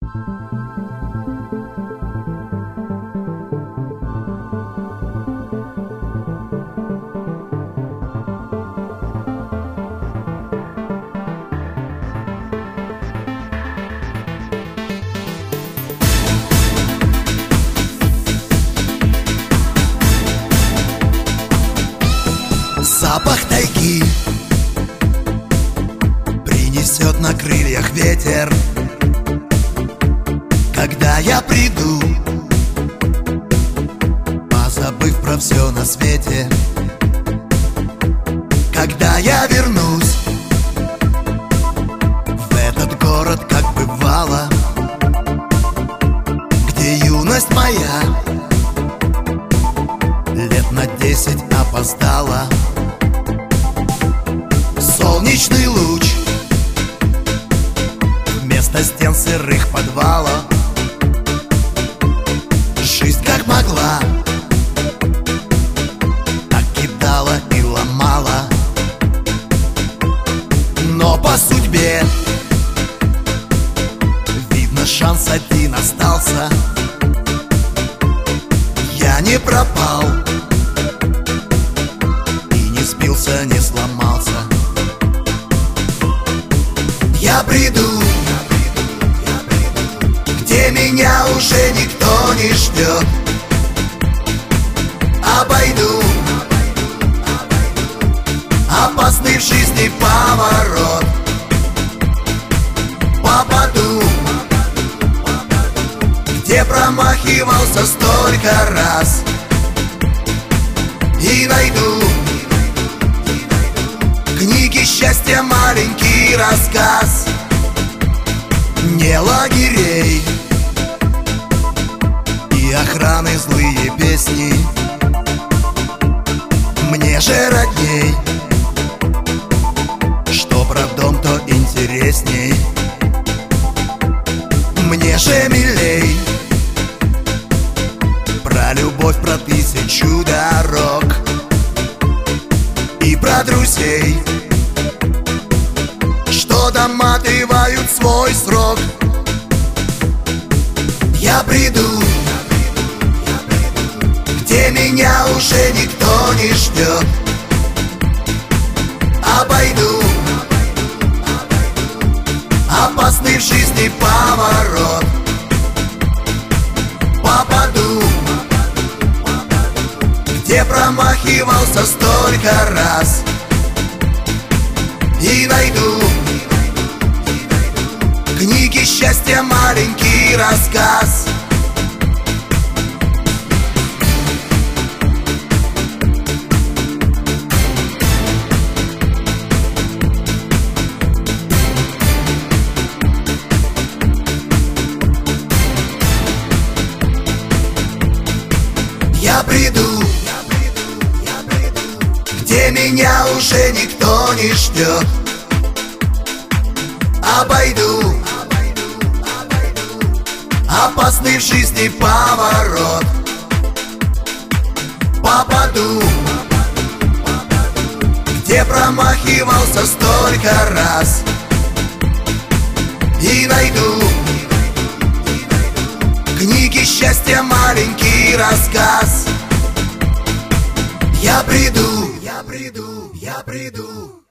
Запах тайги принесет на крыльях ветер. Когда я приду, позабыв про все на свете, когда я вернусь в этот город, как бывало, где юность моя лет на 10 опоздала. Солнечный луч вместо стен сырых подвалов. Жизнь как могла так кидала и ломала. Но по судьбе видно, шанс один остался. Я не пропал и не сбился, не сломался. Я приду, где меня уже никто не ждет. Обойду опасный в жизни поворот. Попаду, где промахивался столько раз. И найду книги счастья маленький рассказ. Не лагерей и охраны злые песни, мне же родней, что про дом, то интересней. Мне же милей про любовь, про 1000 дорог и про друзей, что доматывают свой срок. Я приду, где меня уже никто не ждет. Обойду опасный в жизни поворот. Попаду, где промахивался столько раз. И найду книги счастья маленький рассказ. Я приду, где меня уже никто не ждет. Обойду опасный в жизни поворот. Попаду, где промахивался столько раз. И найду книги счастья маленький рассказ. Я приду, я приду, я приду.